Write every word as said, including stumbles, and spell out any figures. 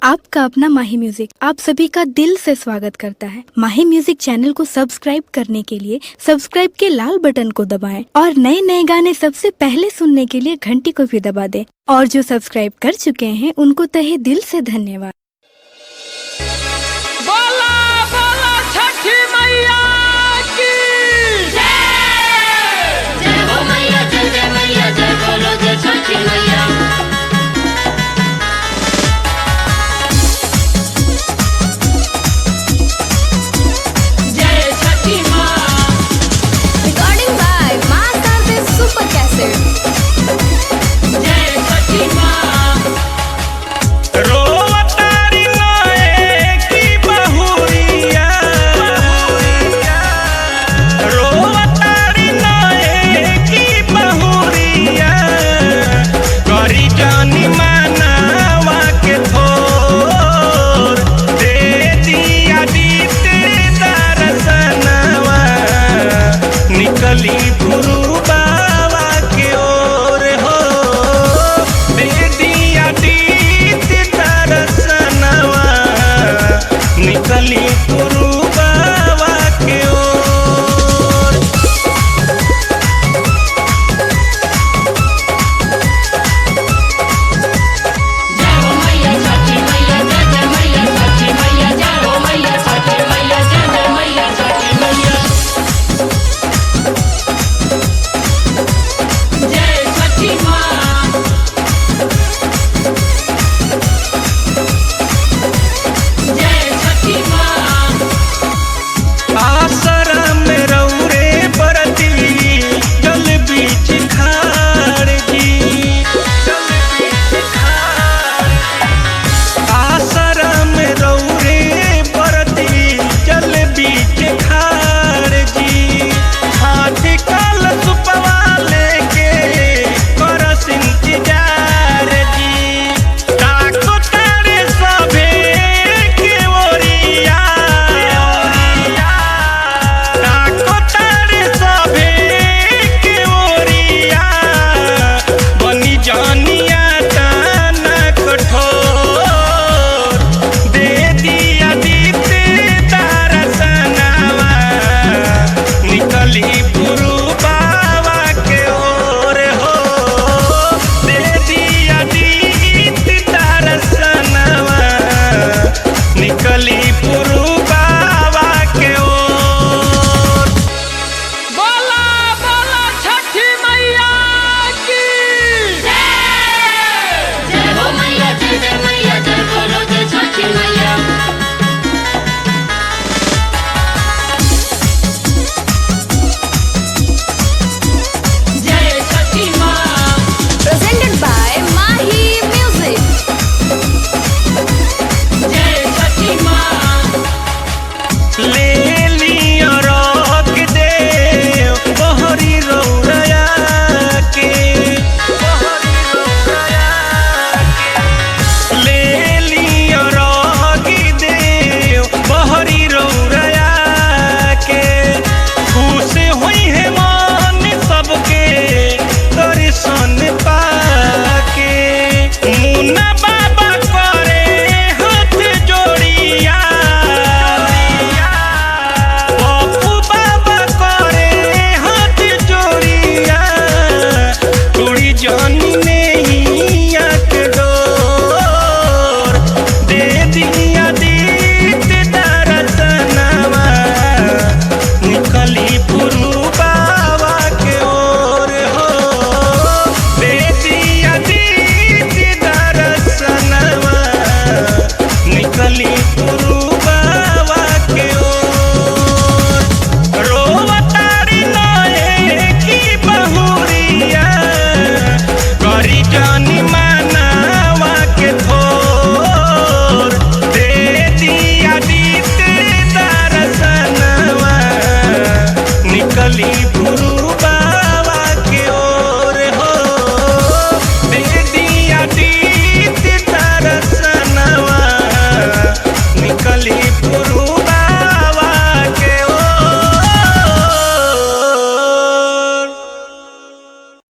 आपका अपना माही म्यूजिक आप सभी का दिल से स्वागत करता है। माही म्यूजिक चैनल को सब्सक्राइब करने के लिए सब्सक्राइब के लाल बटन को दबाएं और नए नए गाने सबसे पहले सुनने के लिए घंटी को भी दबा दें। और जो सब्सक्राइब कर चुके हैं उनको तहे दिल से धन्यवाद। बोला बोला छठी माँ